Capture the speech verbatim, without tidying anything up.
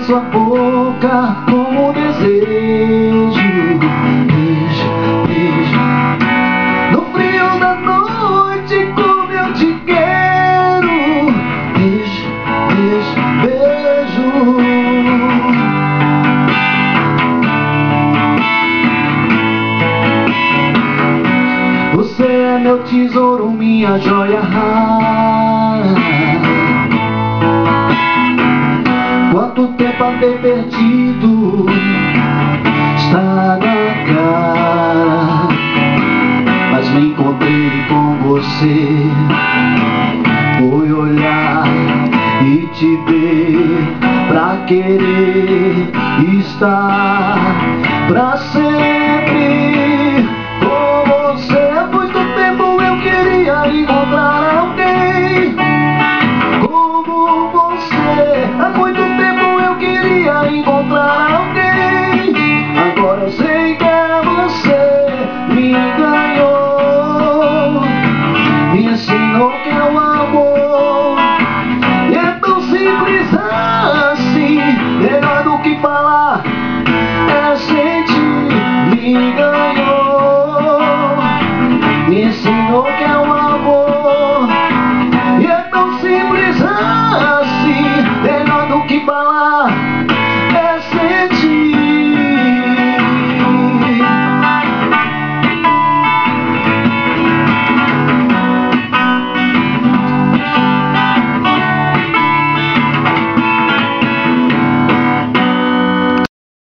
sua boca como desejo. Beijo, beijo. No frio da noite como eu te quero. Beijo, beijo, beijo. Você é meu tesouro, minha joia rara. Quanto tempo andei perdido, está na cara, mas me encontrei com você. Fui olhar e te ver pra querer estar pra sempre com você. Há muito tempo eu queria encontrar alguém como você. Há muito tempo eu queria encontrar alguém. Agora eu sei que é você, me ganhou, me ensinou que é o amor. E é tão simples assim, melhor do que falar é sentir, me ganhou.